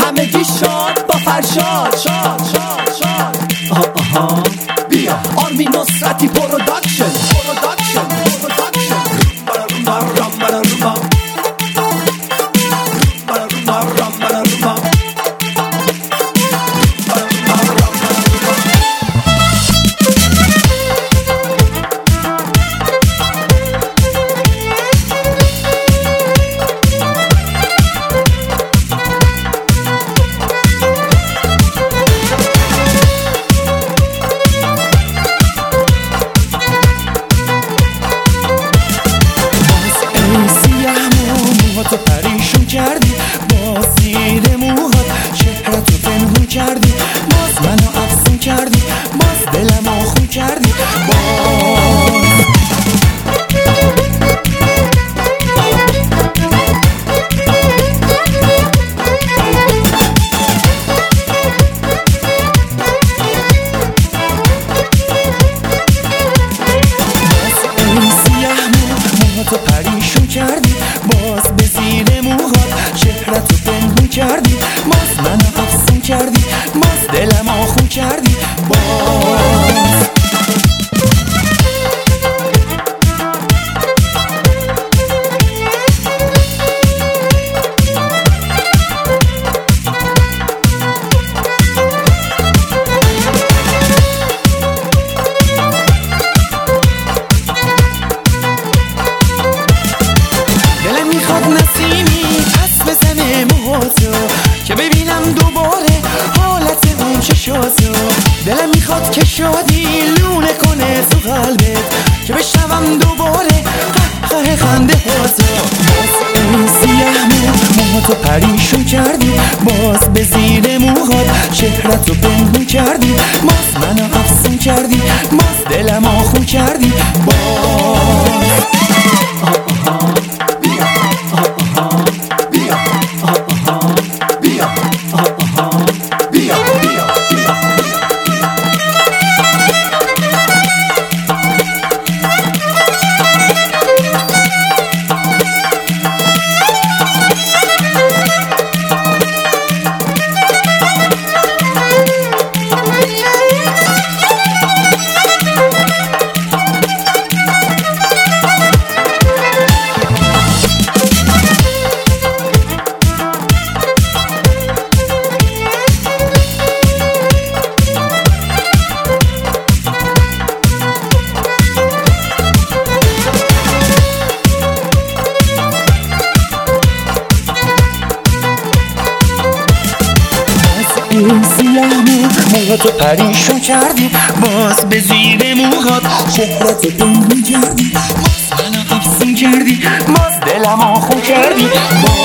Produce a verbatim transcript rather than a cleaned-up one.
همگی شاد با فرشاد شاد شاد شاد آها آها بیا آرمین نصرتی پروداکشن پروداکشن پروداکشن رومبا رومبا رومبا رومبا رومبا رومبا تو پریشون کردی باز زیر موهات چهرتو پنهون کردی باز منو افسون کردی باز دلمو خون کردی باز تو پریشون کردی باز به زیر موهات چهرتو پنهون کردی باز منو افسون کردی باز دلمو خون کردی باز نسیمی پس بزنه موهاتو که ببینم دوباره حالت اون چشاتو دلم میخواد که شادی لونه کنه تو قلبت که بشنوم دوباره قهقه خنده هاتو باز اون سیاه موهاتو پریشون کردی باز به زیر موهات چهرتو پنهون کردی باز منو افسون کردی باز دلمو خون کردی باز این سیاه موهاتو پریشون کردی باز به زیر موهات چهرتو پنهون کردی باز منو افسون کردی باز دلمو خون کردی باز